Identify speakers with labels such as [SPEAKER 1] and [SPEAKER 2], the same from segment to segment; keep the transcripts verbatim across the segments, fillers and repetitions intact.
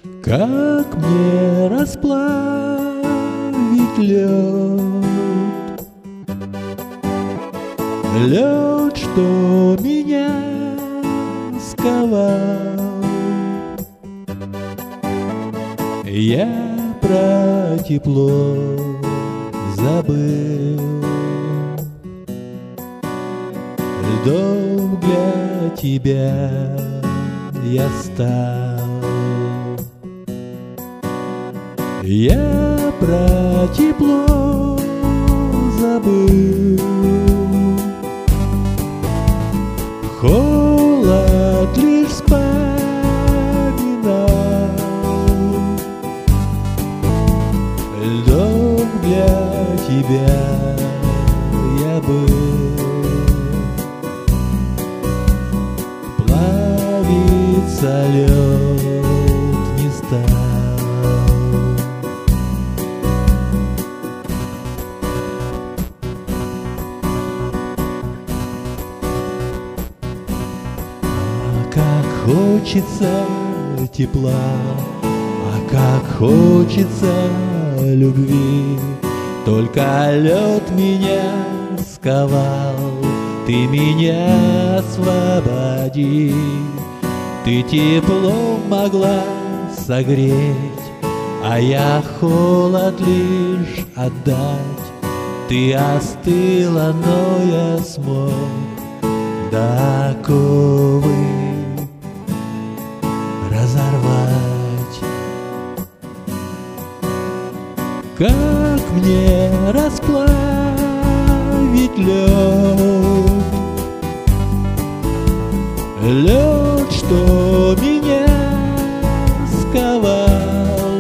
[SPEAKER 1] Как мне расплавить лед, лед, что меня сковал. Я про тепло забыл, льдом для тебя я стал. Я про тепло забыл, холод лишь вспоминал. Льдом для тебя я был, плавиться лед не стал. Как хочется тепла, а как хочется любви. Только лед меня сковал, ты меня освободи. Ты тепло могла согреть, а я холод лишь отдать. Ты остыла, но я смог до оковы разорвать. Как мне расплавить лед, лед, что меня сковал.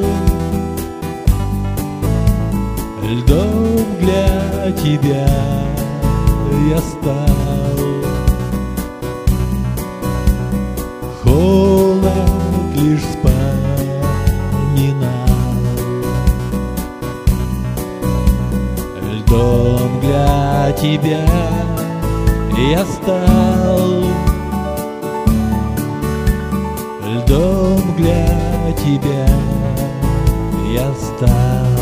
[SPEAKER 1] Льдом для тебя я стал, холод лишь вспоминал. Льдом для тебя я стал, льдом для тебя я стал.